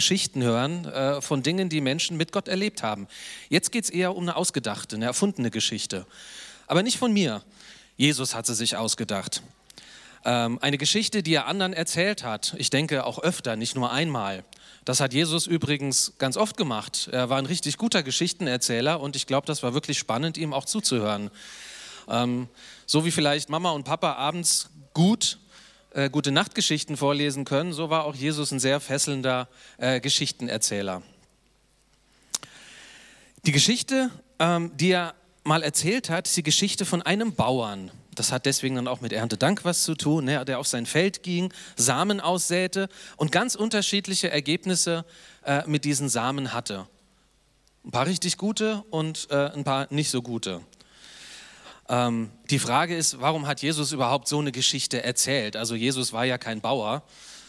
Geschichten hören von Dingen, die Menschen mit Gott erlebt haben. Jetzt geht es eher um eine ausgedachte, eine erfundene Geschichte. Aber nicht von mir. Jesus hat sie sich ausgedacht. Eine Geschichte, die er anderen erzählt hat. Ich denke auch öfter, nicht nur einmal. Das hat Jesus übrigens ganz oft gemacht. Er war ein richtig guter Geschichtenerzähler und ich glaube, das war wirklich spannend, ihm auch zuzuhören. So wie vielleicht Mama und Papa abends gute Nachtgeschichten vorlesen können, so war auch Jesus ein sehr fesselnder Geschichtenerzähler. Die Geschichte, die er mal erzählt hat, ist die Geschichte von einem Bauern. Das hat deswegen dann auch mit Erntedank was zu tun, ne? Der auf sein Feld ging, Samen aussäte und ganz unterschiedliche Ergebnisse mit diesen Samen hatte. Ein paar richtig gute und ein paar nicht so gute. Die Frage ist, warum hat Jesus überhaupt so eine Geschichte erzählt? Also Jesus war ja kein Bauer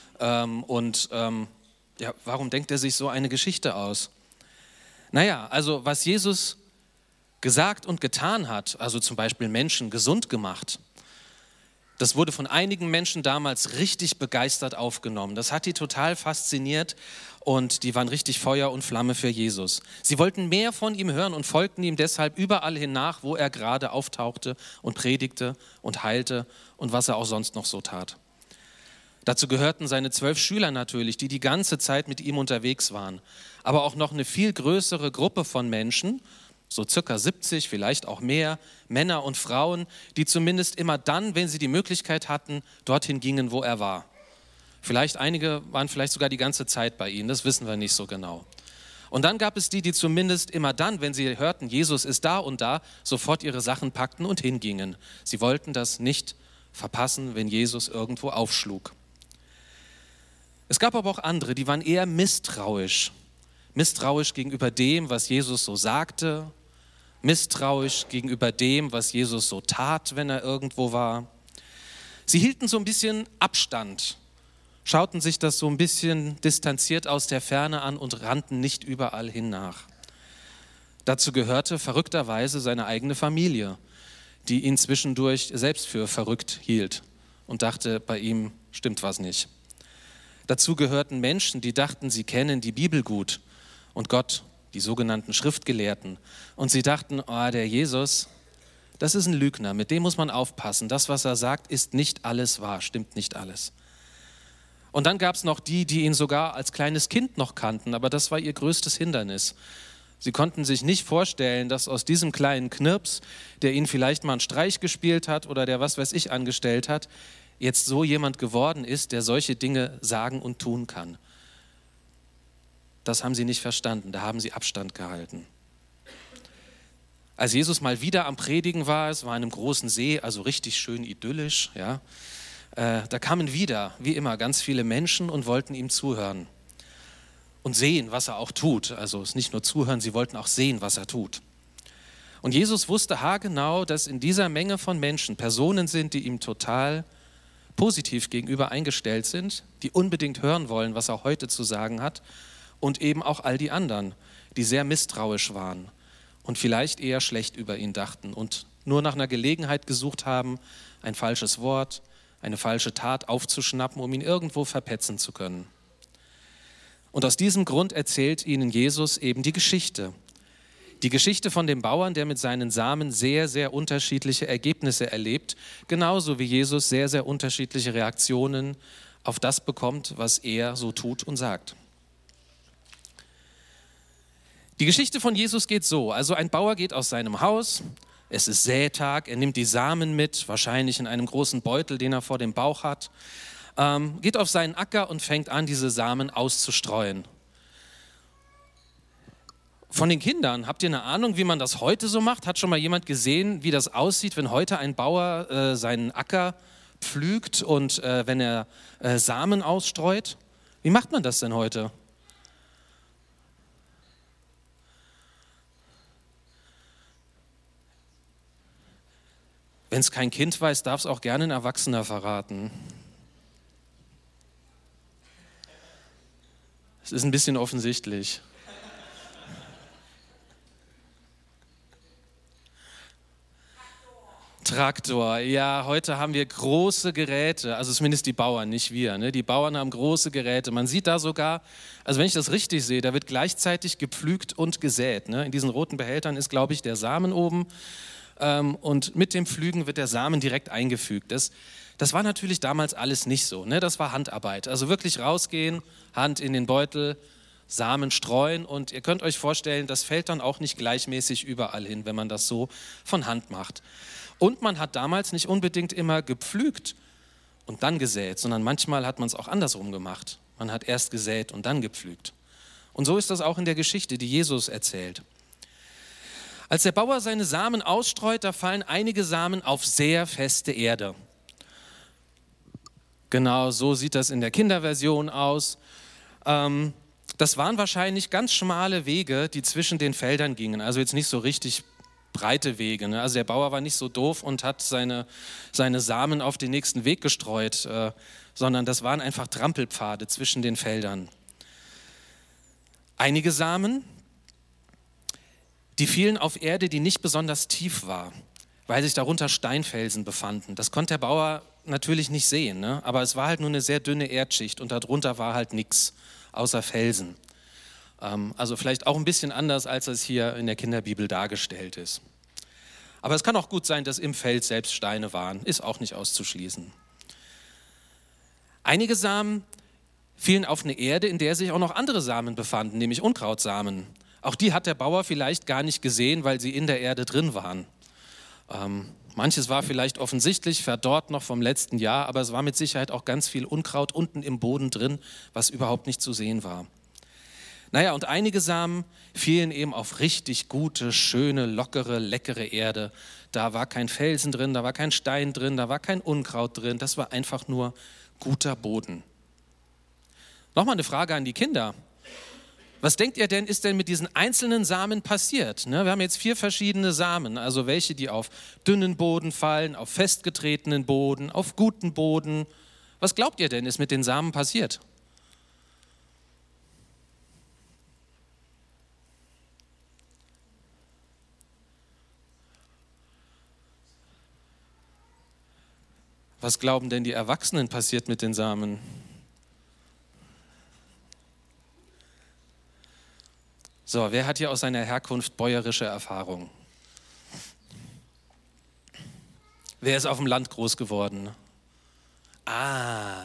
warum denkt er sich so eine Geschichte aus? Naja, also was Jesus gesagt und getan hat, also zum Beispiel Menschen gesund gemacht, das wurde von einigen Menschen damals richtig begeistert aufgenommen. Das hat die total fasziniert und die waren richtig Feuer und Flamme für Jesus. Sie wollten mehr von ihm hören und folgten ihm deshalb überall hin nach, wo er gerade auftauchte und predigte und heilte und was er auch sonst noch so tat. Dazu gehörten seine 12 Schüler natürlich, die ganze Zeit mit ihm unterwegs waren, aber auch noch eine viel größere Gruppe von Menschen, so circa 70, vielleicht auch mehr, Männer und Frauen, die zumindest immer dann, wenn sie die Möglichkeit hatten, dorthin gingen, wo er war. Vielleicht einige waren vielleicht sogar die ganze Zeit bei ihnen, das wissen wir nicht so genau. Und dann gab es die zumindest immer dann, wenn sie hörten, Jesus ist da und da, sofort ihre Sachen packten und hingingen. Sie wollten das nicht verpassen, wenn Jesus irgendwo aufschlug. Es gab aber auch andere, die waren eher misstrauisch gegenüber dem, was Jesus so sagte, misstrauisch gegenüber dem, was Jesus so tat, wenn er irgendwo war. Sie hielten so ein bisschen Abstand, schauten sich das so ein bisschen distanziert aus der Ferne an und rannten nicht überall hin nach. Dazu gehörte verrückterweise seine eigene Familie, die ihn zwischendurch selbst für verrückt hielt und dachte, bei ihm stimmt was nicht. Dazu gehörten Menschen, die dachten, sie kennen die Bibel gut und Gott, die sogenannten Schriftgelehrten. Und sie dachten, der Jesus, das ist ein Lügner, mit dem muss man aufpassen. Das, was er sagt, ist nicht alles wahr, stimmt nicht alles. Und dann gab es noch die ihn sogar als kleines Kind noch kannten, aber das war ihr größtes Hindernis. Sie konnten sich nicht vorstellen, dass aus diesem kleinen Knirps, der ihnen vielleicht mal einen Streich gespielt hat oder der was weiß ich angestellt hat, jetzt so jemand geworden ist, der solche Dinge sagen und tun kann. Das haben sie nicht verstanden, da haben sie Abstand gehalten. Als Jesus mal wieder am Predigen war, es war an einem großen See, also richtig schön idyllisch, ja, da kamen wieder, wie immer, ganz viele Menschen und wollten ihm zuhören und sehen, was er auch tut. Also es ist nicht nur zuhören, sie wollten auch sehen, was er tut. Und Jesus wusste haargenau, dass in dieser Menge von Menschen Personen sind, die ihm total positiv gegenüber eingestellt sind, die unbedingt hören wollen, was er heute zu sagen hat, und eben auch all die anderen, die sehr misstrauisch waren und vielleicht eher schlecht über ihn dachten und nur nach einer Gelegenheit gesucht haben, ein falsches Wort, eine falsche Tat aufzuschnappen, um ihn irgendwo verpetzen zu können. Und aus diesem Grund erzählt ihnen Jesus eben die Geschichte. Die Geschichte von dem Bauern, der mit seinen Samen sehr, sehr unterschiedliche Ergebnisse erlebt, genauso wie Jesus sehr, sehr unterschiedliche Reaktionen auf das bekommt, was er so tut und sagt. Die Geschichte von Jesus geht so, also ein Bauer geht aus seinem Haus, es ist Sätag, er nimmt die Samen mit, wahrscheinlich in einem großen Beutel, den er vor dem Bauch hat, geht auf seinen Acker und fängt an, diese Samen auszustreuen. Von den Kindern, habt ihr eine Ahnung, wie man das heute so macht? Hat schon mal jemand gesehen, wie das aussieht, wenn heute ein Bauer seinen Acker pflügt und wenn er Samen ausstreut? Wie macht man das denn heute? Wenn es kein Kind weiß, darf es auch gerne ein Erwachsener verraten. Es ist ein bisschen offensichtlich. Traktor, ja, heute haben wir große Geräte, also zumindest die Bauern, nicht wir. Ne? Die Bauern haben große Geräte. Man sieht da sogar, also wenn ich das richtig sehe, da wird gleichzeitig gepflügt und gesät. Ne? In diesen roten Behältern ist, glaube ich, der Samen oben und mit dem Pflügen wird der Samen direkt eingefügt. Das war natürlich damals alles nicht so. Ne? Das war Handarbeit. Also wirklich rausgehen, Hand in den Beutel, Samen streuen und ihr könnt euch vorstellen, das fällt dann auch nicht gleichmäßig überall hin, wenn man das so von Hand macht. Und man hat damals nicht unbedingt immer gepflügt und dann gesät, sondern manchmal hat man es auch andersrum gemacht. Man hat erst gesät und dann gepflügt. Und so ist das auch in der Geschichte, die Jesus erzählt. Als der Bauer seine Samen ausstreut, da fallen einige Samen auf sehr feste Erde. Genau, so sieht das in der Kinderversion aus. Das waren wahrscheinlich ganz schmale Wege, die zwischen den Feldern gingen, also jetzt nicht so richtig breite Wege. Ne? Also der Bauer war nicht so doof und hat seine Samen auf den nächsten Weg gestreut, sondern das waren einfach Trampelpfade zwischen den Feldern. Einige Samen, die fielen auf Erde, die nicht besonders tief war, weil sich darunter Steinfelsen befanden. Das konnte der Bauer natürlich nicht sehen, ne? Aber es war halt nur eine sehr dünne Erdschicht und darunter war halt nichts außer Felsen. Also vielleicht auch ein bisschen anders, als es hier in der Kinderbibel dargestellt ist. Aber es kann auch gut sein, dass im Feld selbst Steine waren, ist auch nicht auszuschließen. Einige Samen fielen auf eine Erde, in der sich auch noch andere Samen befanden, nämlich Unkrautsamen. Auch die hat der Bauer vielleicht gar nicht gesehen, weil sie in der Erde drin waren. Manches war vielleicht offensichtlich verdorrt noch vom letzten Jahr, aber es war mit Sicherheit auch ganz viel Unkraut unten im Boden drin, was überhaupt nicht zu sehen war. Naja, und einige Samen fielen eben auf richtig gute, schöne, lockere, leckere Erde. Da war kein Felsen drin, da war kein Stein drin, da war kein Unkraut drin, das war einfach nur guter Boden. Nochmal eine Frage an die Kinder. Was denkt ihr denn, ist denn mit diesen einzelnen Samen passiert? Ne, wir haben jetzt 4 verschiedene Samen, also welche, die auf dünnen Boden fallen, auf festgetretenen Boden, auf guten Boden. Was glaubt ihr denn, ist mit den Samen passiert? Was glauben denn die Erwachsenen passiert mit den Samen? So, wer hat hier aus seiner Herkunft bäuerische Erfahrung? Wer ist auf dem Land groß geworden? Ah.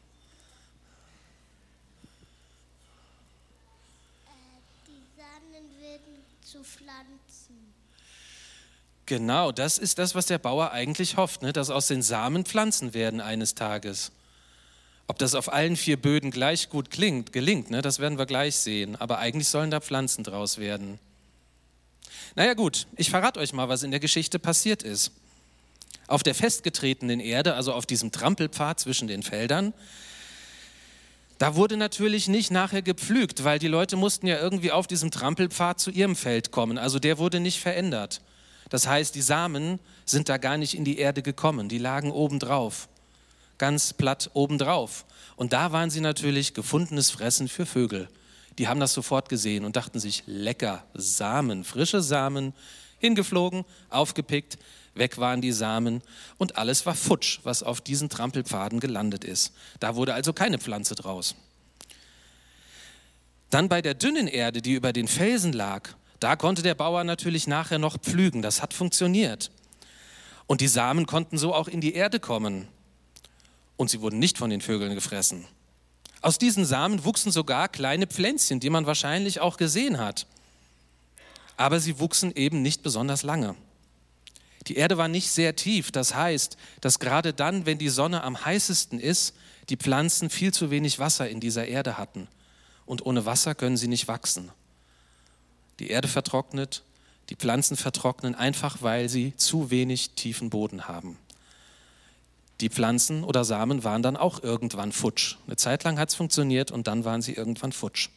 Die Samen werden zu Pflanzen. Genau, das ist das, was der Bauer eigentlich hofft, ne? Dass aus den Samen Pflanzen werden eines Tages. Ob das auf allen 4 Böden gleich gut gelingt, ne? Das werden wir gleich sehen. Aber eigentlich sollen da Pflanzen draus werden. Naja gut, ich verrate euch mal, was in der Geschichte passiert ist. Auf der festgetretenen Erde, also auf diesem Trampelpfad zwischen den Feldern, da wurde natürlich nicht nachher gepflügt, weil die Leute mussten ja irgendwie auf diesem Trampelpfad zu ihrem Feld kommen. Also der wurde nicht verändert. Das heißt, die Samen sind da gar nicht in die Erde gekommen, die lagen obendrauf, ganz platt obendrauf. Und da waren sie natürlich gefundenes Fressen für Vögel. Die haben das sofort gesehen und dachten sich, lecker, Samen, frische Samen, hingeflogen, aufgepickt, weg waren die Samen und alles war futsch, was auf diesen Trampelpfaden gelandet ist. Da wurde also keine Pflanze draus. Dann bei der dünnen Erde, die über den Felsen lag, da konnte der Bauer natürlich nachher noch pflügen, das hat funktioniert. Und die Samen konnten so auch in die Erde kommen. Und sie wurden nicht von den Vögeln gefressen. Aus diesen Samen wuchsen sogar kleine Pflänzchen, die man wahrscheinlich auch gesehen hat. Aber sie wuchsen eben nicht besonders lange. Die Erde war nicht sehr tief, das heißt, dass gerade dann, wenn die Sonne am heißesten ist, die Pflanzen viel zu wenig Wasser in dieser Erde hatten. Und ohne Wasser können sie nicht wachsen. Die Erde vertrocknet, die Pflanzen vertrocknen, einfach weil sie zu wenig tiefen Boden haben. Die Pflanzen oder Samen waren dann auch irgendwann futsch. Eine Zeit lang hat es funktioniert und dann waren sie irgendwann futsch.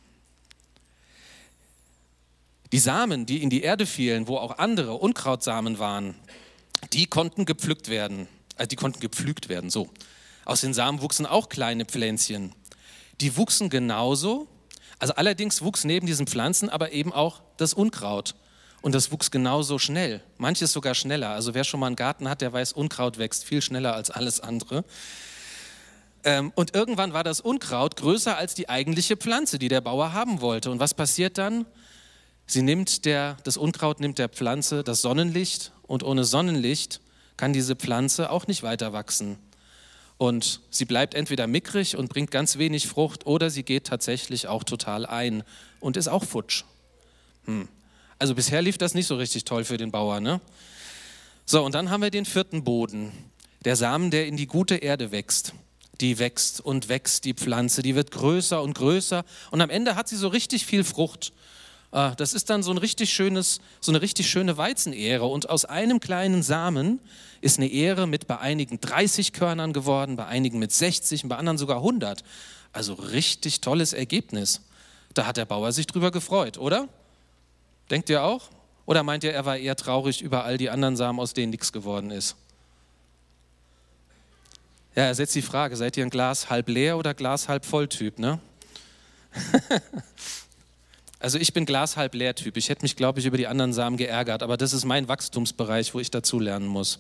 Die Samen, die in die Erde fielen, wo auch andere Unkrautsamen waren, die konnten gepflügt werden. So. Aus den Samen wuchsen auch kleine Pflänzchen. Die wuchsen genauso, also allerdings wuchs neben diesen Pflanzen aber eben auch das Unkraut. Und das wuchs genauso schnell, manches sogar schneller. Also wer schon mal einen Garten hat, der weiß, Unkraut wächst viel schneller als alles andere. Und irgendwann war das Unkraut größer als die eigentliche Pflanze, die der Bauer haben wollte. Und was passiert dann? Das Unkraut nimmt der Pflanze das Sonnenlicht und ohne Sonnenlicht kann diese Pflanze auch nicht weiter wachsen. Und sie bleibt entweder mickrig und bringt ganz wenig Frucht oder sie geht tatsächlich auch total ein und ist auch futsch. Also bisher lief das nicht so richtig toll für den Bauer, ne? So, und dann haben wir den 4. Boden. Der Samen, der in die gute Erde wächst. Die wächst und wächst, die Pflanze, die wird größer und größer und am Ende hat sie so richtig viel Frucht. Das ist dann so eine richtig schöne Weizenähre und aus einem kleinen Samen ist eine Ähre mit bei einigen 30 Körnern geworden, bei einigen mit 60 und bei anderen sogar 100. Also richtig tolles Ergebnis. Da hat der Bauer sich drüber gefreut, oder? Denkt ihr auch? Oder meint ihr, er war eher traurig über all die anderen Samen, aus denen nichts geworden ist? Ja, er setzt die Frage, seid ihr ein Glas halb leer oder Glas halb voll Typ, ne? Also ich bin Glas halb leer Typ. Ich hätte mich, glaube ich, über die anderen Samen geärgert, aber das ist mein Wachstumsbereich, wo ich dazulernen muss.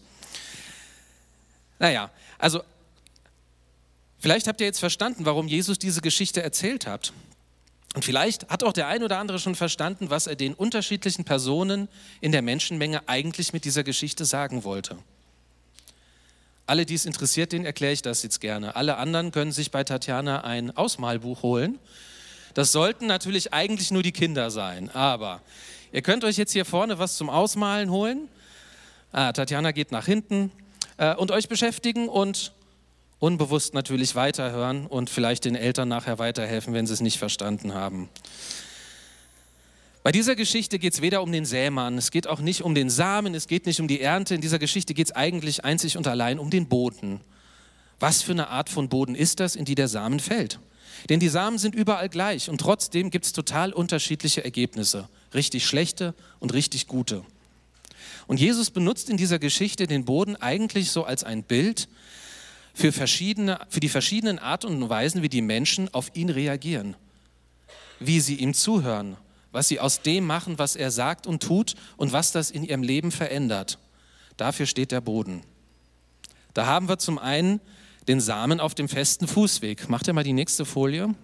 Naja, also vielleicht habt ihr jetzt verstanden, warum Jesus diese Geschichte erzählt hat. Und vielleicht hat auch der ein oder andere schon verstanden, was er den unterschiedlichen Personen in der Menschenmenge eigentlich mit dieser Geschichte sagen wollte. Alle, die es interessiert, denen erkläre ich das jetzt gerne. Alle anderen können sich bei Tatjana ein Ausmalbuch holen. Das sollten natürlich eigentlich nur die Kinder sein, aber ihr könnt euch jetzt hier vorne was zum Ausmalen holen. Tatjana geht nach hinten und euch beschäftigen und unbewusst natürlich weiterhören und vielleicht den Eltern nachher weiterhelfen, wenn sie es nicht verstanden haben. Bei dieser Geschichte geht es weder um den Sämann, es geht auch nicht um den Samen, es geht nicht um die Ernte. In dieser Geschichte geht es eigentlich einzig und allein um den Boden. Was für eine Art von Boden ist das, in die der Samen fällt? Denn die Samen sind überall gleich und trotzdem gibt es total unterschiedliche Ergebnisse. Richtig schlechte und richtig gute. Und Jesus benutzt in dieser Geschichte den Boden eigentlich so als ein Bild für die verschiedenen Arten und Weisen, wie die Menschen auf ihn reagieren. Wie sie ihm zuhören, was sie aus dem machen, was er sagt und tut und was das in ihrem Leben verändert. Dafür steht der Boden. Da haben wir zum einen den Samen auf dem festen Fußweg. Macht ihr mal die nächste Folie.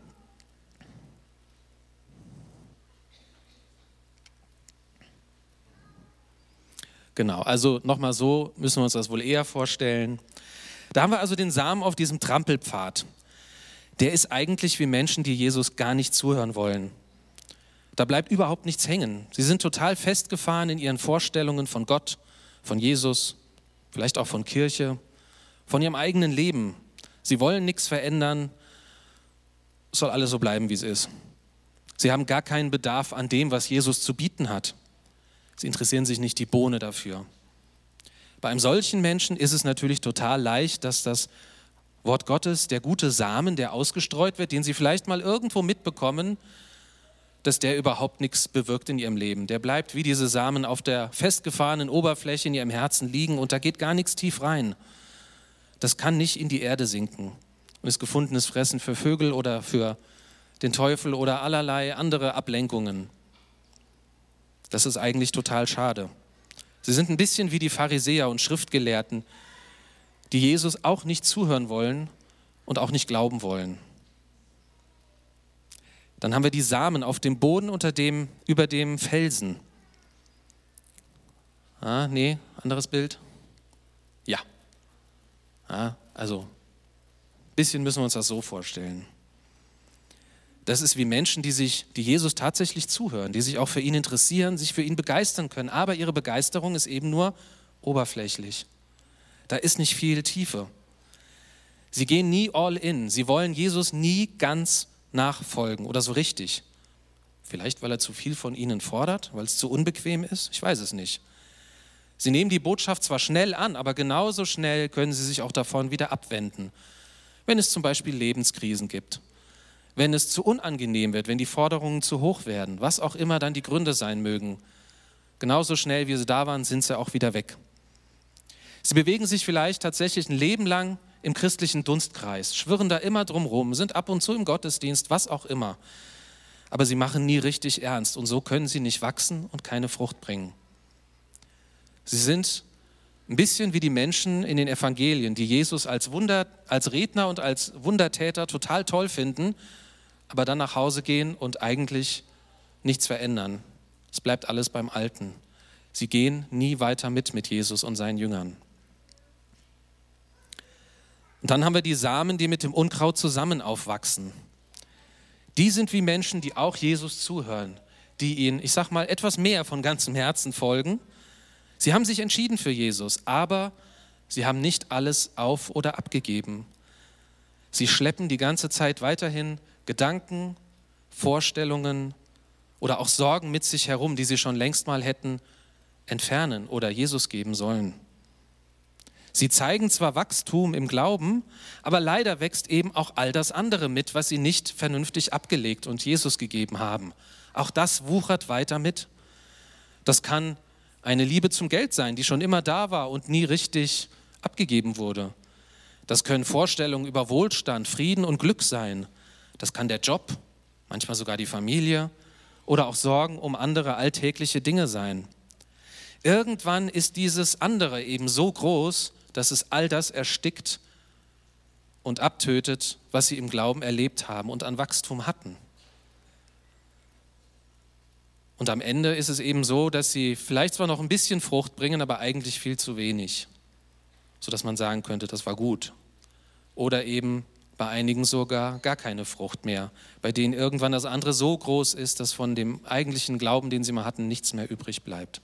Genau, also nochmal so müssen wir uns das wohl eher vorstellen. Da haben wir also den Samen auf diesem Trampelpfad. Der ist eigentlich wie Menschen, die Jesus gar nicht zuhören wollen. Da bleibt überhaupt nichts hängen. Sie sind total festgefahren in ihren Vorstellungen von Gott, von Jesus, vielleicht auch von Kirche, von ihrem eigenen Leben. Sie wollen nichts verändern, es soll alles so bleiben, wie es ist. Sie haben gar keinen Bedarf an dem, was Jesus zu bieten hat. Sie interessieren sich nicht die Bohne dafür. Bei einem solchen Menschen ist es natürlich total leicht, dass das Wort Gottes, der gute Samen, der ausgestreut wird, den sie vielleicht mal irgendwo mitbekommen, dass der überhaupt nichts bewirkt in ihrem Leben. Der bleibt wie diese Samen auf der festgefahrenen Oberfläche in ihrem Herzen liegen und da geht gar nichts tief rein. Das kann nicht in die Erde sinken und ist gefundenes Fressen für Vögel oder für den Teufel oder allerlei andere Ablenkungen. Das ist eigentlich total schade. Sie sind ein bisschen wie die Pharisäer und Schriftgelehrten, die Jesus auch nicht zuhören wollen und auch nicht glauben wollen. Dann haben wir die Samen auf dem Boden über dem Felsen. Anderes Bild? Ja. Also ein bisschen müssen wir uns das so vorstellen. Das ist wie Menschen, die Jesus tatsächlich zuhören, die sich auch für ihn interessieren, sich für ihn begeistern können. Aber ihre Begeisterung ist eben nur oberflächlich. Da ist nicht viel Tiefe. Sie gehen nie all in. Sie wollen Jesus nie ganz nachfolgen oder so richtig. Vielleicht, weil er zu viel von ihnen fordert, weil es zu unbequem ist. Ich weiß es nicht. Sie nehmen die Botschaft zwar schnell an, aber genauso schnell können sie sich auch davon wieder abwenden. Wenn es zum Beispiel Lebenskrisen gibt. Wenn es zu unangenehm wird, wenn die Forderungen zu hoch werden, was auch immer dann die Gründe sein mögen. Genauso schnell, wie sie da waren, sind sie auch wieder weg. Sie bewegen sich vielleicht tatsächlich ein Leben lang im christlichen Dunstkreis, schwirren da immer drum rum, sind ab und zu im Gottesdienst, was auch immer. aber sie machen nie richtig ernst und so können sie nicht wachsen und keine Frucht bringen. Sie sind ein bisschen wie die Menschen in den Evangelien, die Jesus als Redner und als Wundertäter total toll finden, aber dann nach Hause gehen und eigentlich nichts verändern. Es bleibt alles beim Alten. Sie gehen nie weiter mit Jesus und seinen Jüngern. Und dann haben wir die Samen, die mit dem Unkraut zusammen aufwachsen. Die sind wie Menschen, die auch Jesus zuhören, die ihn, ich sag mal, etwas mehr von ganzem Herzen folgen. Sie haben sich entschieden für Jesus, aber sie haben nicht alles auf- oder abgegeben. Sie schleppen die ganze Zeit weiterhin Gedanken, Vorstellungen oder auch Sorgen mit sich herum, die sie schon längst mal hätten entfernen oder Jesus geben sollen. Sie zeigen zwar Wachstum im Glauben, aber leider wächst eben auch all das andere mit, was sie nicht vernünftig abgelegt und Jesus gegeben haben. Auch das wuchert weiter mit. Das kann eine Liebe zum Geld sein, die schon immer da war und nie richtig abgegeben wurde. Das können Vorstellungen über Wohlstand, Frieden und Glück sein. Das kann der Job, manchmal sogar die Familie oder auch Sorgen um andere alltägliche Dinge sein. Irgendwann ist dieses andere eben so groß, dass es all das erstickt und abtötet, was sie im Glauben erlebt haben und an Wachstum hatten. Und am Ende ist es eben so, dass sie vielleicht zwar noch ein bisschen Frucht bringen, aber eigentlich viel zu wenig, sodass man sagen könnte, das war gut. Oder eben bei einigen sogar gar keine Frucht mehr, bei denen irgendwann das andere so groß ist, dass von dem eigentlichen Glauben, den sie mal hatten, nichts mehr übrig bleibt.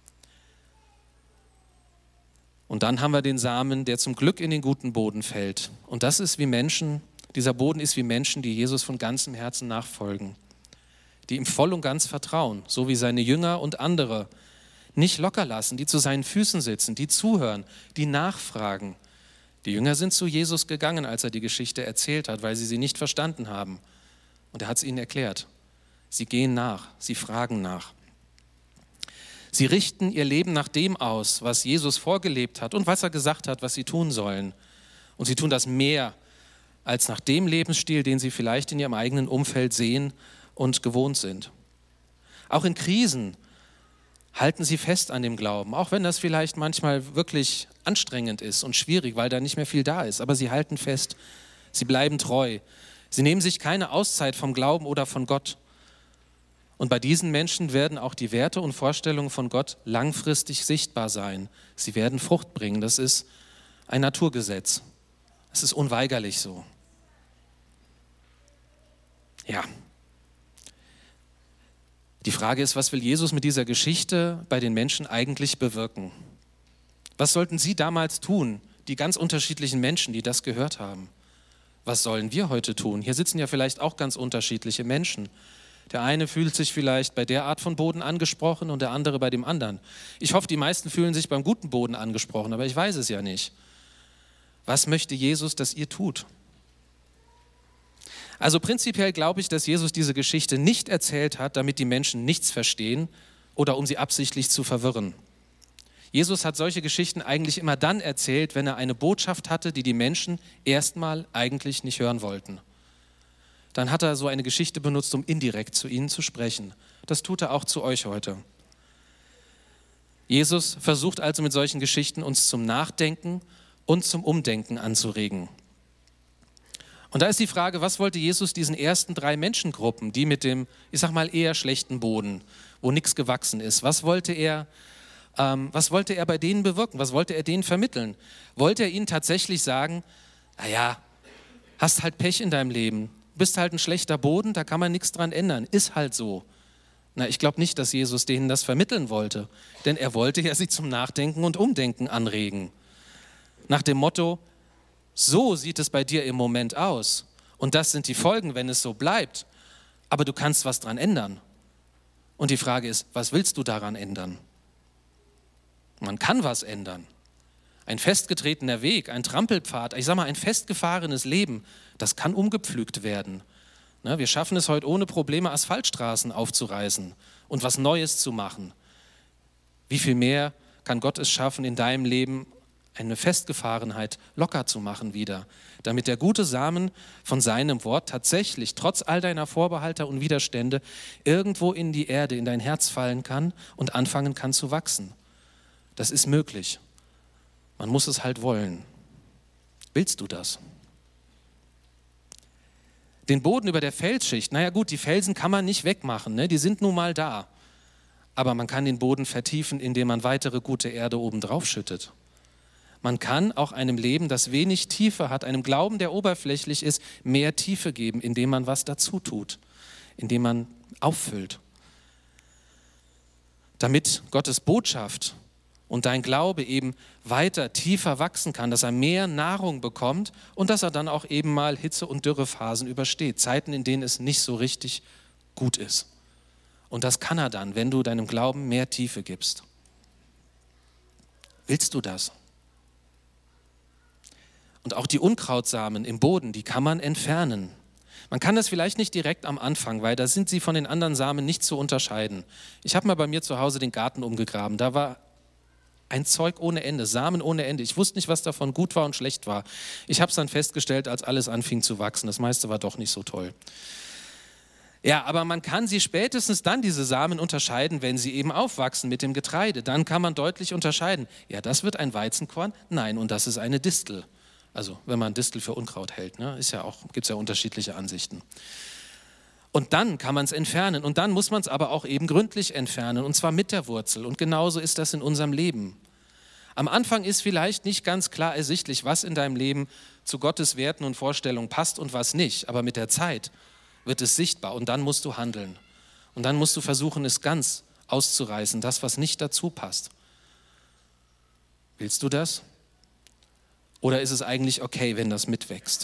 Und dann haben wir den Samen, der zum Glück in den guten Boden fällt. Und das ist wie Menschen, dieser Boden ist wie Menschen, die Jesus von ganzem Herzen nachfolgen, die ihm voll und ganz vertrauen, so wie seine Jünger und andere, nicht locker lassen, die zu seinen Füßen sitzen, die zuhören, die nachfragen. Die Jünger sind zu Jesus gegangen, als er die Geschichte erzählt hat, weil sie nicht verstanden haben. Und er hat es ihnen erklärt. Sie gehen nach, sie fragen nach. Sie richten ihr Leben nach dem aus, was Jesus vorgelebt hat und was er gesagt hat, was sie tun sollen. Und sie tun das mehr als nach dem Lebensstil, den sie vielleicht in ihrem eigenen Umfeld sehen und gewohnt sind. Auch in Krisen halten sie fest an dem Glauben, auch wenn das vielleicht manchmal wirklich anstrengend ist und schwierig, weil da nicht mehr viel da ist. Aber sie halten fest, sie bleiben treu. Sie nehmen sich keine Auszeit vom Glauben oder von Gott. Und bei diesen Menschen werden auch die Werte und Vorstellungen von Gott langfristig sichtbar sein. Sie werden Frucht bringen. Das ist ein Naturgesetz. Das ist unweigerlich so. Ja. Die Frage ist, was will Jesus mit dieser Geschichte bei den Menschen eigentlich bewirken? Was sollten sie damals tun, die ganz unterschiedlichen Menschen, die das gehört haben? Was sollen wir heute tun? Hier sitzen ja vielleicht auch ganz unterschiedliche Menschen. Der eine fühlt sich vielleicht bei der Art von Boden angesprochen und der andere bei dem anderen. Ich hoffe, die meisten fühlen sich beim guten Boden angesprochen, aber ich weiß es ja nicht. Was möchte Jesus, dass ihr tut? Also prinzipiell glaube ich, dass Jesus diese Geschichte nicht erzählt hat, damit die Menschen nichts verstehen oder um sie absichtlich zu verwirren. Jesus hat solche Geschichten eigentlich immer dann erzählt, wenn er eine Botschaft hatte, die die Menschen erstmal eigentlich nicht hören wollten. Dann hat er so eine Geschichte benutzt, um indirekt zu ihnen zu sprechen. Das tut er auch zu euch heute. Jesus versucht also mit solchen Geschichten uns zum Nachdenken und zum Umdenken anzuregen. Und da ist die Frage, was wollte Jesus diesen ersten 3 Menschengruppen, die mit dem, ich sag mal, eher schlechten Boden, wo nichts gewachsen ist, was wollte er bei denen bewirken? Was wollte er denen vermitteln? Wollte er ihnen tatsächlich sagen, naja, hast halt Pech in deinem Leben, bist halt ein schlechter Boden, da kann man nichts dran ändern, ist halt so. Na, ich glaube nicht, dass Jesus denen das vermitteln wollte, denn er wollte ja sie zum Nachdenken und Umdenken anregen. Nach dem Motto, so sieht es bei dir im Moment aus und das sind die Folgen, wenn es so bleibt, aber du kannst was dran ändern. Und die Frage ist, was willst du daran ändern? Man kann was ändern. Ein festgetretener Weg, ein Trampelpfad, ich sage mal ein festgefahrenes Leben, das kann umgepflügt werden. Wir schaffen es heute ohne Probleme, Asphaltstraßen aufzureißen und was Neues zu machen. Wie viel mehr kann Gott es schaffen, in deinem Leben eine Festgefahrenheit locker zu machen wieder, damit der gute Samen von seinem Wort tatsächlich, trotz all deiner Vorbehalte und Widerstände, irgendwo in die Erde, in dein Herz fallen kann und anfangen kann zu wachsen. Das ist möglich. Man muss es halt wollen. Willst du das? Den Boden über der Felsschicht, naja gut, die Felsen kann man nicht wegmachen, ne? Die sind nun mal da. Aber man kann den Boden vertiefen, indem man weitere gute Erde oben drauf schüttet. Man kann auch einem Leben, das wenig Tiefe hat, einem Glauben, der oberflächlich ist, mehr Tiefe geben, indem man was dazu tut, indem man auffüllt. Damit Gottes Botschaft und dein Glaube eben weiter tiefer wachsen kann, dass er mehr Nahrung bekommt und dass er dann auch eben mal Hitze- und Dürrephasen übersteht, Zeiten, in denen es nicht so richtig gut ist. Und das kann er dann, wenn du deinem Glauben mehr Tiefe gibst. Willst du das? Und auch die Unkrautsamen im Boden, die kann man entfernen. Man kann das vielleicht nicht direkt am Anfang, weil da sind sie von den anderen Samen nicht zu unterscheiden. Ich habe mal bei mir zu Hause den Garten umgegraben. Da war ein Zeug ohne Ende, Samen ohne Ende. Ich wusste nicht, was davon gut war und schlecht war. Ich habe es dann festgestellt, als alles anfing zu wachsen. Das meiste war doch nicht so toll. Ja, aber man kann sie spätestens dann, diese Samen, unterscheiden, wenn sie eben aufwachsen mit dem Getreide. Dann kann man deutlich unterscheiden. Ja, das wird ein Weizenkorn. Nein, und das ist eine Distel. Also wenn man Distel für Unkraut hält, ne, gibt es ja unterschiedliche Ansichten. Und dann kann man es entfernen und dann muss man es aber auch eben gründlich entfernen und zwar mit der Wurzel. Und genauso ist das in unserem Leben. Am Anfang ist vielleicht nicht ganz klar ersichtlich, was in deinem Leben zu Gottes Werten und Vorstellungen passt und was nicht. Aber mit der Zeit wird es sichtbar und dann musst du handeln. Und dann musst du versuchen, es ganz auszureißen, das, was nicht dazu passt. Willst du das? Oder ist es eigentlich okay, wenn das mitwächst?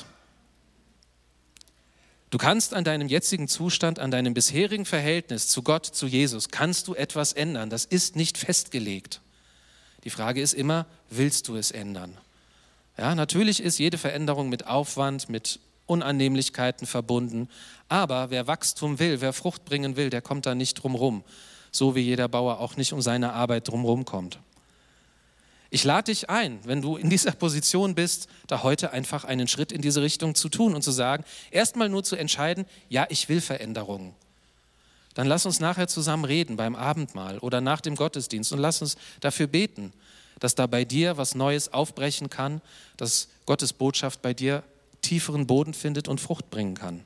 Du kannst an deinem jetzigen Zustand, an deinem bisherigen Verhältnis zu Gott, zu Jesus, kannst du etwas ändern. Das ist nicht festgelegt. Die Frage ist immer, willst du es ändern? Ja, natürlich ist jede Veränderung mit Aufwand, mit Unannehmlichkeiten verbunden. Aber wer Wachstum will, wer Frucht bringen will, der kommt da nicht drum rum. So wie jeder Bauer auch nicht um seine Arbeit drumherum kommt. Ich lade dich ein, wenn du in dieser Position bist, da heute einfach einen Schritt in diese Richtung zu tun und zu sagen, erstmal nur zu entscheiden, ja, ich will Veränderungen. Dann lass uns nachher zusammen reden beim Abendmahl oder nach dem Gottesdienst und lass uns dafür beten, dass da bei dir was Neues aufbrechen kann, dass Gottes Botschaft bei dir tieferen Boden findet und Frucht bringen kann.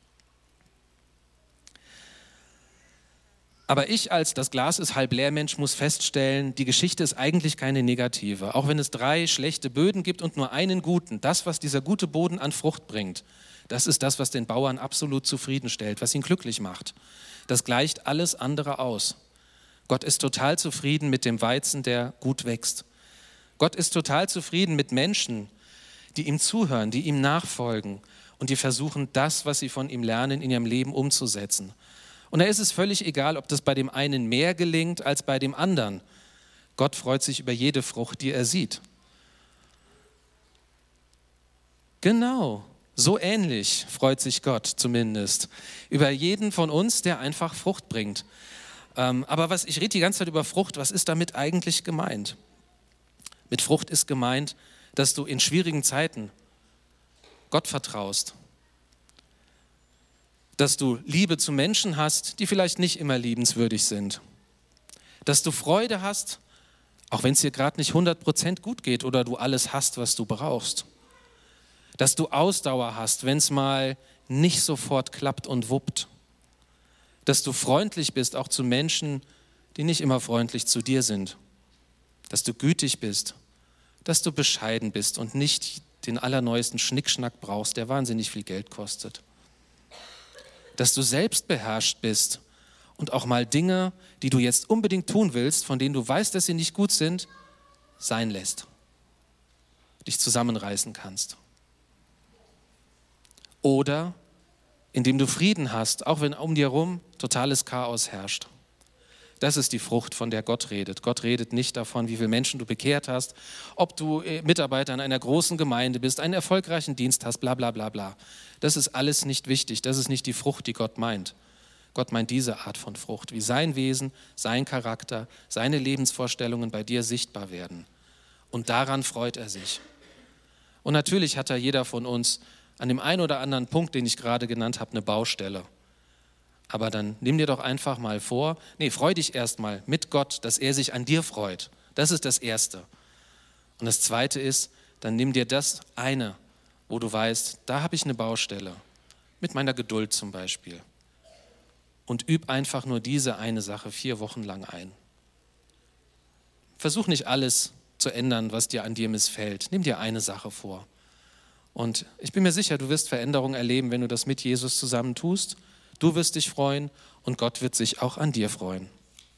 Aber ich als das Glas ist halb leer Mensch muss feststellen, die Geschichte ist eigentlich keine negative. Auch wenn es 3 schlechte Böden gibt und nur einen guten, das, was dieser gute Boden an Frucht bringt, das ist das, was den Bauern absolut zufriedenstellt, was ihn glücklich macht. Das gleicht alles andere aus. Gott ist total zufrieden mit dem Weizen, der gut wächst. Gott ist total zufrieden mit Menschen, die ihm zuhören, die ihm nachfolgen und die versuchen, das, was sie von ihm lernen, in ihrem Leben umzusetzen. Und da ist es völlig egal, ob das bei dem einen mehr gelingt als bei dem anderen. Gott freut sich über jede Frucht, die er sieht. Genau, so ähnlich freut sich Gott zumindest über jeden von uns, der einfach Frucht bringt. Aber ich rede die ganze Zeit über Frucht, was ist damit eigentlich gemeint? Mit Frucht ist gemeint, dass du in schwierigen Zeiten Gott vertraust. Dass du Liebe zu Menschen hast, die vielleicht nicht immer liebenswürdig sind. Dass du Freude hast, auch wenn es dir gerade nicht 100% gut geht oder du alles hast, was du brauchst. Dass du Ausdauer hast, wenn es mal nicht sofort klappt und wuppt. Dass du freundlich bist, auch zu Menschen, die nicht immer freundlich zu dir sind. Dass du gütig bist, dass du bescheiden bist und nicht den allerneuesten Schnickschnack brauchst, der wahnsinnig viel Geld kostet. Dass du selbstbeherrscht bist und auch mal Dinge, die du jetzt unbedingt tun willst, von denen du weißt, dass sie nicht gut sind, sein lässt. Dich zusammenreißen kannst. Oder indem du Frieden hast, auch wenn um dir herum totales Chaos herrscht. Das ist die Frucht, von der Gott redet. Gott redet nicht davon, wie viele Menschen du bekehrt hast, ob du Mitarbeiter in einer großen Gemeinde bist, einen erfolgreichen Dienst hast, bla bla bla bla. Das ist alles nicht wichtig, das ist nicht die Frucht, die Gott meint. Gott meint diese Art von Frucht, wie sein Wesen, sein Charakter, seine Lebensvorstellungen bei dir sichtbar werden. Und daran freut er sich. Und natürlich hat da jeder von uns an dem einen oder anderen Punkt, den ich gerade genannt habe, eine Baustelle. Aber dann nimm dir doch einfach mal vor, freu dich erstmal mit Gott, dass er sich an dir freut. Das ist das Erste. Und das Zweite ist, dann nimm dir das eine, wo du weißt, da habe ich eine Baustelle. Mit meiner Geduld zum Beispiel. Und üb einfach nur diese eine Sache 4 Wochen lang ein. Versuch nicht alles zu ändern, was dir an dir missfällt. Nimm dir eine Sache vor. Und ich bin mir sicher, du wirst Veränderungen erleben, wenn du das mit Jesus zusammen tust. Du wirst dich freuen und Gott wird sich auch an dir freuen.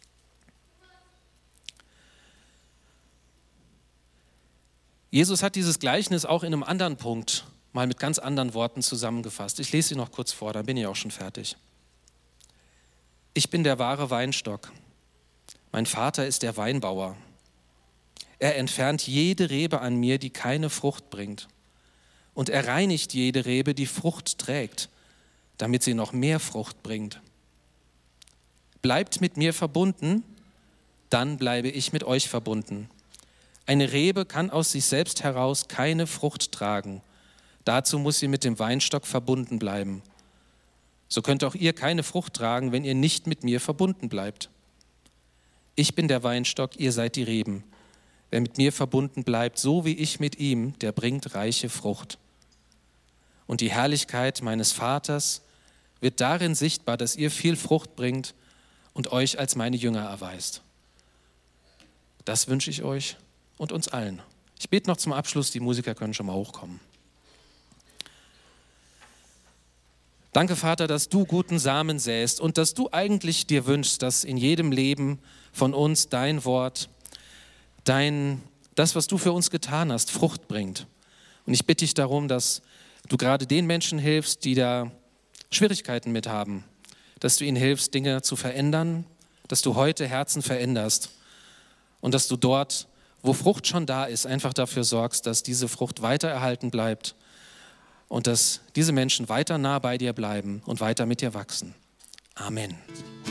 Jesus hat dieses Gleichnis auch in einem anderen Punkt mal mit ganz anderen Worten zusammengefasst. Ich lese sie noch kurz vor, dann bin ich auch schon fertig. Ich bin der wahre Weinstock. Mein Vater ist der Weinbauer. Er entfernt jede Rebe an mir, die keine Frucht bringt. Und er reinigt jede Rebe, die Frucht trägt, damit sie noch mehr Frucht bringt. Bleibt mit mir verbunden, dann bleibe ich mit euch verbunden. Eine Rebe kann aus sich selbst heraus keine Frucht tragen. Dazu muss sie mit dem Weinstock verbunden bleiben. So könnt auch ihr keine Frucht tragen, wenn ihr nicht mit mir verbunden bleibt. Ich bin der Weinstock, ihr seid die Reben. Wer mit mir verbunden bleibt, so wie ich mit ihm, der bringt reiche Frucht. Und die Herrlichkeit meines Vaters wird darin sichtbar, dass ihr viel Frucht bringt und euch als meine Jünger erweist. Das wünsche ich euch und uns allen. Ich bete noch zum Abschluss, die Musiker können schon mal hochkommen. Danke, Vater, dass du guten Samen säst und dass du eigentlich dir wünschst, dass in jedem Leben von uns dein Wort, das, was du für uns getan hast, Frucht bringt. Und ich bitte dich darum, dass du gerade den Menschen hilfst, die da Schwierigkeiten mit haben, dass du ihnen hilfst, Dinge zu verändern, dass du heute Herzen veränderst und dass du dort, wo Frucht schon da ist, einfach dafür sorgst, dass diese Frucht weiter erhalten bleibt und dass diese Menschen weiter nah bei dir bleiben und weiter mit dir wachsen. Amen.